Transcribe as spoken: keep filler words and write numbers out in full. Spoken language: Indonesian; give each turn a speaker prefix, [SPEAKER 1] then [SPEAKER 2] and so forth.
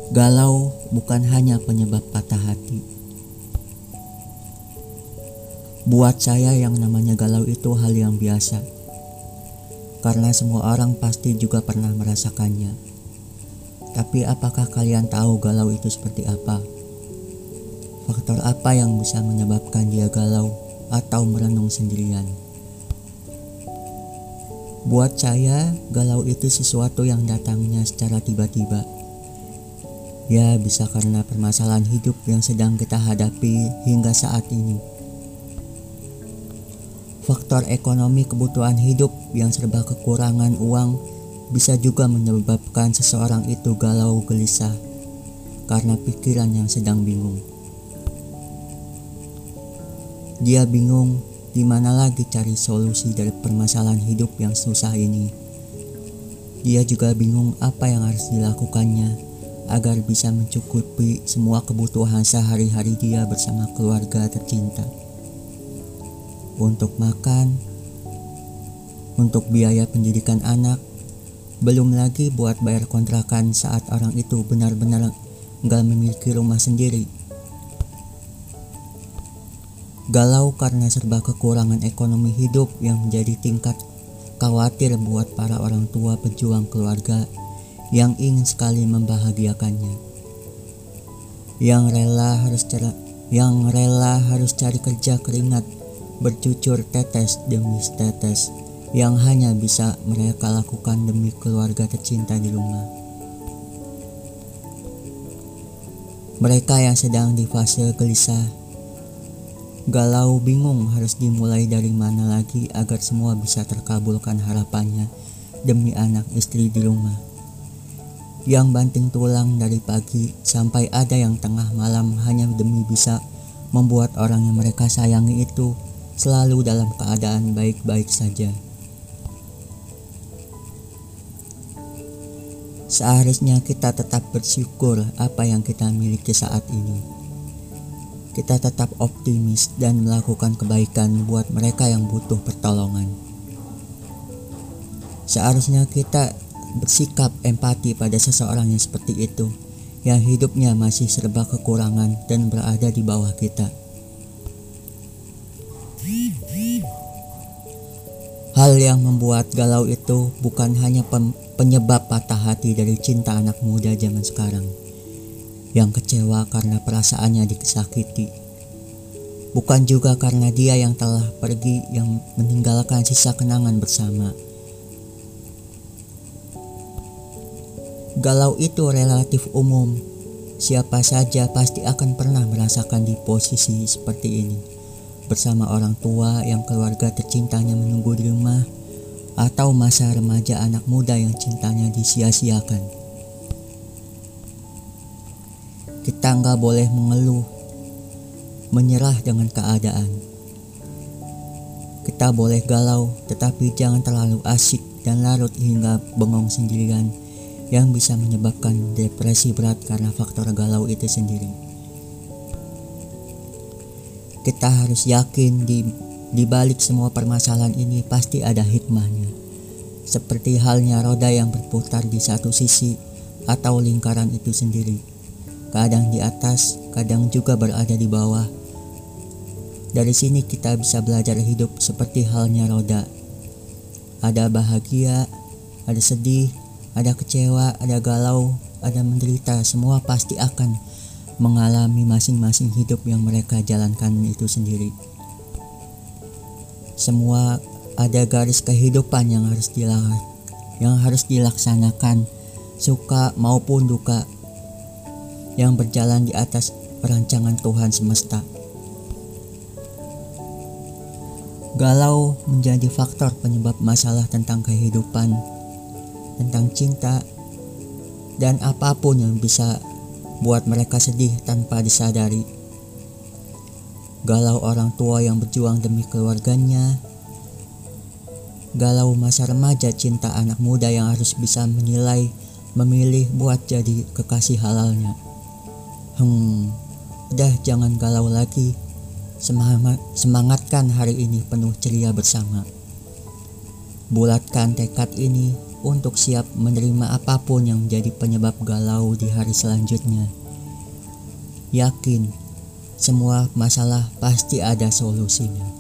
[SPEAKER 1] Galau bukan hanya penyebab patah hati. Buat saya yang namanya galau itu hal yang biasa. Karena semua orang pasti juga pernah merasakannya. Tapi apakah kalian tahu galau itu seperti apa? Faktor apa yang bisa menyebabkan dia galau atau merenung sendirian? Buat saya, galau itu sesuatu yang datangnya secara tiba-tiba. Ya, bisa karena permasalahan hidup yang sedang kita hadapi hingga saat ini. Faktor ekonomi kebutuhan hidup yang serba kekurangan uang bisa juga menyebabkan seseorang itu galau gelisah karena pikiran yang sedang bingung. Dia bingung di mana lagi cari solusi dari permasalahan hidup yang susah ini. Dia juga bingung apa yang harus dilakukannya agar bisa mencukupi semua kebutuhan sehari-hari dia bersama keluarga tercinta. Untuk makan, untuk biaya pendidikan anak, belum lagi buat bayar kontrakan saat orang itu benar-benar gak memiliki rumah sendiri. Galau karena serba kekurangan ekonomi hidup yang menjadi tingkat khawatir buat para orang tua pejuang keluarga yang ingin sekali membahagiakannya, yang rela harus cara, yang rela harus cari kerja keringat bercucur tetes demi tetes yang hanya bisa mereka lakukan demi keluarga tercinta di rumah. Mereka yang sedang di fase gelisah, galau, bingung harus dimulai dari mana lagi agar semua bisa terkabulkan harapannya demi anak istri di rumah. Yang banting tulang dari pagi sampai ada yang tengah malam hanya demi bisa membuat orang yang mereka sayangi itu selalu dalam keadaan baik-baik saja. Seharusnya kita tetap bersyukur apa yang kita miliki saat ini. Kita tetap optimis dan melakukan kebaikan buat mereka yang butuh pertolongan. Seharusnya kita bersikap empati pada seseorang yang seperti itu, yang hidupnya masih serba kekurangan dan berada di bawah kita. Hal yang membuat galau itu bukan hanya penyebab patah hati dari cinta anak muda zaman sekarang yang kecewa karena perasaannya disakiti. Bukan juga karena dia yang telah pergi yang meninggalkan sisa kenangan bersama. Galau itu relatif umum. Siapa saja pasti akan pernah merasakan di posisi seperti ini, bersama orang tua yang keluarga tercintanya menunggu di rumah, atau masa remaja anak muda yang cintanya disia-siakan. Kita nggak boleh mengeluh, menyerah dengan keadaan. Kita boleh galau, tetapi jangan terlalu asyik dan larut hingga bengong sendirian yang bisa menyebabkan depresi berat karena faktor galau itu sendiri. Kita harus yakin di, di balik semua permasalahan ini pasti ada hikmahnya. Seperti halnya roda yang berputar di satu sisi atau lingkaran itu sendiri. Kadang di atas, kadang juga berada di bawah. Dari sini kita bisa belajar hidup seperti halnya roda. Ada bahagia, ada sedih, ada kecewa, ada galau, ada menderita. Semua pasti akan mengalami masing-masing hidup yang mereka jalankan itu sendiri. Semua ada garis kehidupan yang harus dilak- yang harus dilaksanakan, suka maupun duka, yang berjalan di atas perancangan Tuhan semesta. Galau menjadi faktor penyebab masalah tentang kehidupan, tentang cinta, dan apapun yang bisa buat mereka sedih tanpa disadari. Galau orang tua yang berjuang demi keluarganya, galau masa remaja cinta anak muda yang harus bisa menilai, memilih buat jadi kekasih halalnya. Hmm, udah jangan galau lagi. Semangat, semangatkan hari ini penuh ceria bersama. Bulatkan tekad ini untuk siap menerima apapun yang menjadi penyebab galau di hari selanjutnya. Yakin, semua masalah pasti ada solusinya.